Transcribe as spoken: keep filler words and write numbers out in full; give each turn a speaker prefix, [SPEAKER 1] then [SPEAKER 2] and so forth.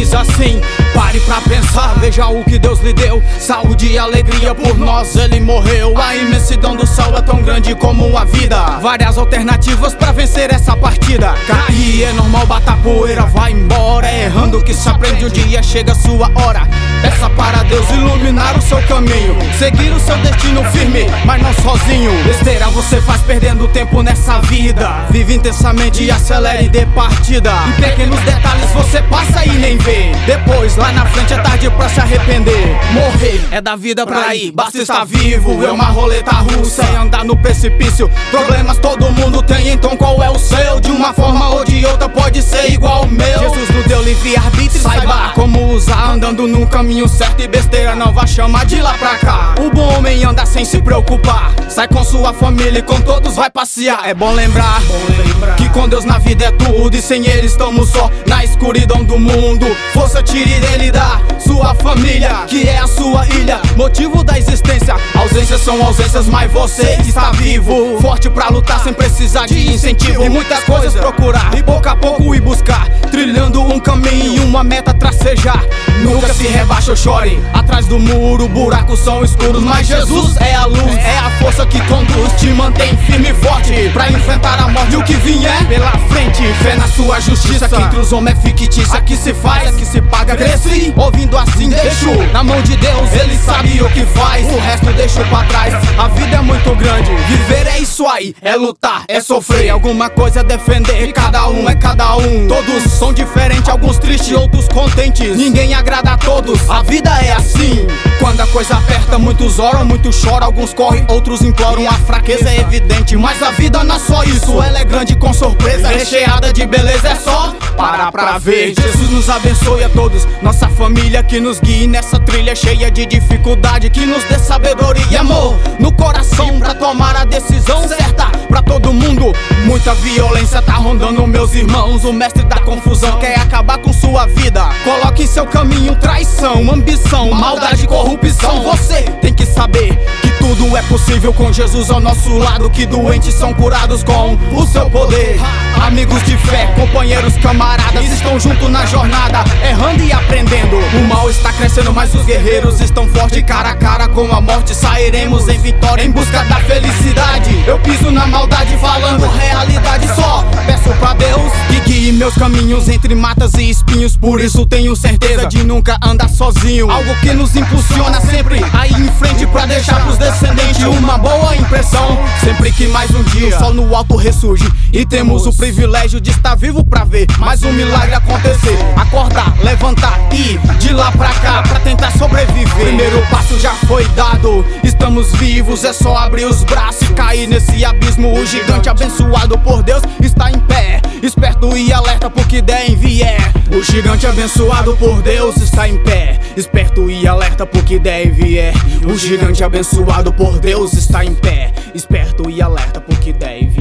[SPEAKER 1] diz assim: pare pra pensar, veja o que Deus lhe deu. Saúde e alegria, por nós ele morreu. A imensidão do céu é tão grande como a vida. Várias alternativas pra vencer essa partida. Cair é normal, bater poeira, vai embora. É errando que se aprende, um dia chega a sua hora. Peça para Deus iluminar o seu caminho, seguir o seu destino firme, mas não sozinho. Besteira você faz perdendo tempo nessa vida. Vive intensamente e acelere e dê partida. Em pequenos detalhes você passa e nem vê. Depois lá na frente é tarde pra se arrepender. Morrer é da vida pra ir, basta estar vivo. É uma roleta russa e andar no precipício. Problemas todo mundo tem, então qual é o seu? De uma forma ou de outra pode ser igual ao meu. Jesus nos deu livre-arbítrio, saiba como usar, andando num caminho certo, e besteira não vai chamar de lá pra cá. O bom homem anda sem se preocupar, sai com sua família e com todos vai passear. É bom lembrar, bom lembrar que com Deus na vida é tudo, e sem ele estamos só na escuridão do mundo. Força tire dele da sua família, que é a sua ilha, motivo da existência. Ausências são ausências, mas você está vivo, forte pra lutar sem precisar de incentivo. E muitas coisas procurar, e pouco a pouco ir buscar, trilhando um caminho e uma meta tracejar. Nunca se rebaixa ou chore, atrás do muro buracos são escuros, mas Jesus é a luz, é a força que conduz, te mantém firme e forte pra enfrentar a morte. O que vier pela frente, fé na sua justiça, que entre os homens é fictícia, que se faz, que se paga. Cresci ouvindo assim, deixo na mão de Deus, ele sabe o que faz, o resto deixo pra trás. A vida é muito grande, viver é isso aí, é lutar, é sofrer, alguma coisa é defender, cada um é cada um. Todos são diferentes, alguns tristes, outros contentes, ninguém agrada a todos, a vida é assim. Quando a coisa aperta, muitos oram, muitos choram, alguns correm, outros imploram. A fraqueza é evidente, mas a vida não é só isso, ela é grande com surpresa, recheada de beleza, é só parar pra ver. Jesus nos abençoe a todos, nossa família que nos guie nessa trilha cheia de dificuldade, que nos dê sabedoria e amor no coração pra tomar a decisão certa pra todo mundo. Muita violência tá rondando meus irmãos, o mestre da confusão quer acabar com sua vida. Coloque em seu caminho traição, ambição, maldade e corrupção. Você tem que saber que tudo é possível com Jesus ao nosso lado, que doentes são curados com o seu poder. Amigos de fé, companheiros, camaradas, estão juntos na jornada, errando e aprendendo. O mal está crescendo, mas os guerreiros estão fortes, cara a cara com a morte. Sairemos em vitória em busca da felicidade. Eu piso na maldade falando realidade, só peço pra Deus que guie meus caminhos entre matas e espinhos. Por isso tenho certeza de nunca andar sozinho, algo que nos impulsiona sempre a ir em frente pra deixar pros descendentes uma boa impressão. Sempre que mais um dia o sol no alto ressurge e temos o privilégio de estar vivo pra ver mais um milagre acontecer. Acordar, levantar e de lá pra cá pra tentar sobreviver. Primeiro passo já foi dado, estamos vivos, é só abrir os braços e cair nesse abismo. O gigante abençoado por Deus está em pé, esperto e alerta pro que der em vier. O gigante abençoado por Deus está em pé, esperto e alerta pro que der em vier. O gigante abençoado por Deus está em pé, esperto e alerta pro que der em vier.